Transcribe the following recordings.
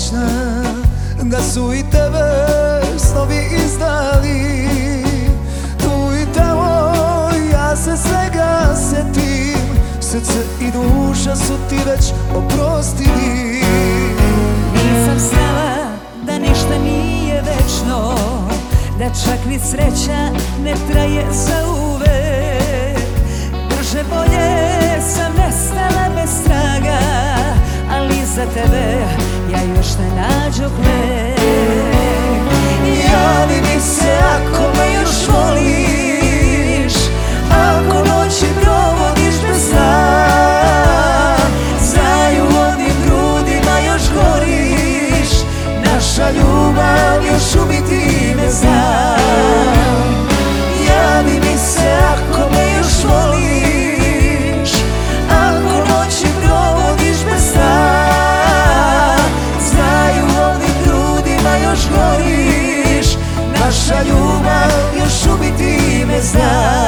srećna da su i tebe snovi izdali. Tu i tamo ja se svega setim, srce i duša su ti već oprostili. Nisam znala da ništa nije večno, da čak ni sreća ne traje zauvek. Brže bolje sam nestala bez traga, ali za tebe ja još ne nađoh lek. Javi mi se ako me još voliš, ako noći provodiš bez sna, za ljubavnim grudima još goriš, naša ljubav još ubiti me zna. Javi mi se ako me još voliš, ako noći provodiš bez sna, za ljubavnim grudima još goriš, naša ljubav još ubiti me zna.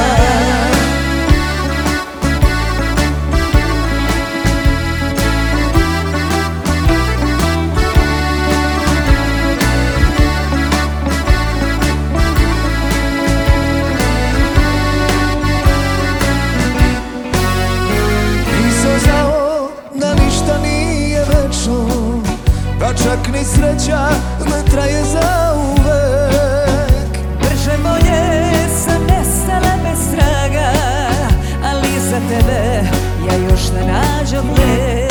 Pa čak ni sreća ne traje zauvek. Brže bolje sam nestala bez traga, ali za tebe ja još ne nađoh lek.